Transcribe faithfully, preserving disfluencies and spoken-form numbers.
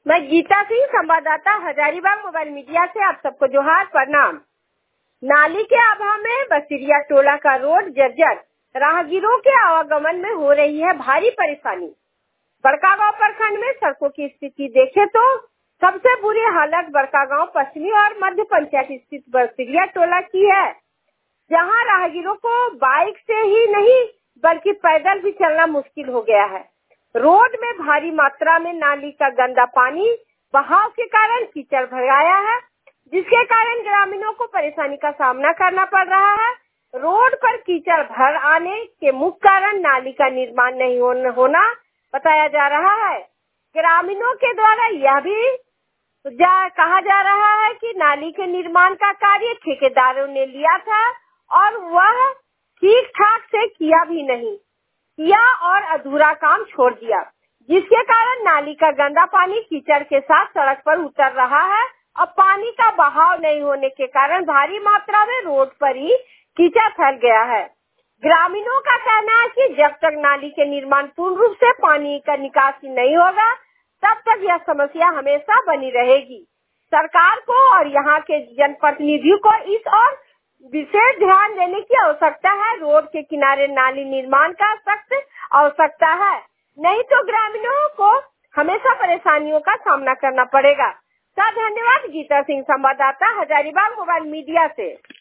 मैं गीता सिंह, संवाददाता Hazaribagh mobile media से आप सबको जोहार, प्रणाम। नाली के अभाव में बसिरिया टोला का रोड जर्जर, राहगीरों के आवागमन में हो रही है भारी परेशानी। बड़कागांव प्रखंड में सड़कों की स्थिति देखे तो सबसे बुरी हालत बड़कागांव पश्चिमी और मध्य पंचायत स्थित बसिरिया टोला की है, जहां राहगीरों को बाइक से ही नहीं बल्कि पैदल भी चलना मुश्किल हो गया है। रोड में भारी मात्रा में नाली का गंदा पानी बहाव के कारण कीचड़ भर आया है, जिसके कारण ग्रामीणों को परेशानी का सामना करना पड़ रहा है। रोड पर कीचड़ भर आने के मुख्य कारण नाली का निर्माण नहीं होना बताया जा रहा है। ग्रामीणों के द्वारा यह भी जा, कहा जा रहा है कि नाली के निर्माण का कार्य ठेकेदारों ने लिया था और वह ठीक ठाक से किया भी नहीं किया और अधूरा काम छोड़ दिया, जिसके कारण नाली का गंदा पानी कीचड़ के साथ सड़क पर उतर रहा है और पानी का बहाव नहीं होने के कारण भारी मात्रा में रोड पर ही कीचड़ फैल गया है। ग्रामीणों का कहना है कि जब तक नाली के निर्माण पूर्ण रूप से पानी का निकासी नहीं होगा, तब तक यह समस्या हमेशा बनी रहेगी। सरकार को और यहाँ के जनप्रतिनिधियों को इस और विशेष ध्यान देने की आवश्यकता है। रोड के किनारे नाली निर्माण का सख्त आवश्यकता है, नहीं तो ग्रामीणों को हमेशा परेशानियों का सामना करना पड़ेगा। धन्यवाद। गीता सिंह, संवाददाता हजारीबाग मोबाइल मीडिया से।